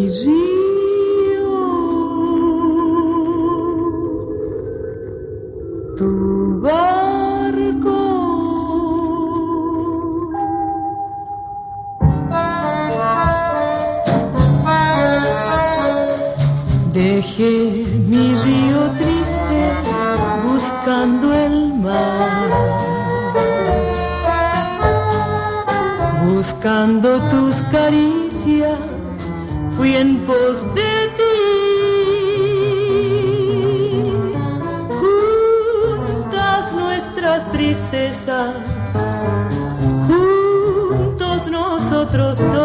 río, tu barco. Dejé mi río triste buscando el mar, buscando tus caricias, fui en pos de ti. Juntas nuestras tristezas, juntos nosotros dos.